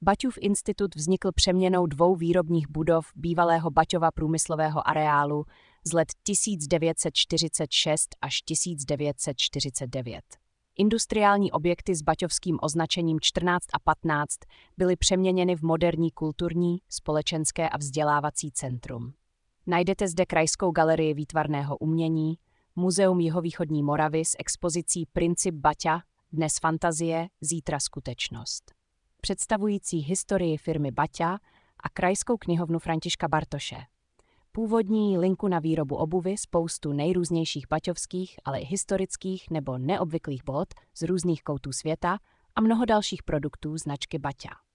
Baťův institut vznikl přeměnou 2 výrobních budov bývalého Baťova průmyslového areálu z let 1946 až 1949. Industriální objekty s baťovským označením 14 a 15 byly přeměněny v moderní kulturní, společenské a vzdělávací centrum. Najdete zde Krajskou galerii výtvarného umění, Muzeum jihovýchodní Moravy s expozicí Princip Baťa, dnes fantazie, zítra skutečnost, představující historii firmy Baťa a Krajskou knihovnu Františka Bartoše. Původní linku na výrobu obuvy, spoustu nejrůznějších baťovských, ale i historických nebo neobvyklých bot z různých koutů světa a mnoho dalších produktů značky Baťa.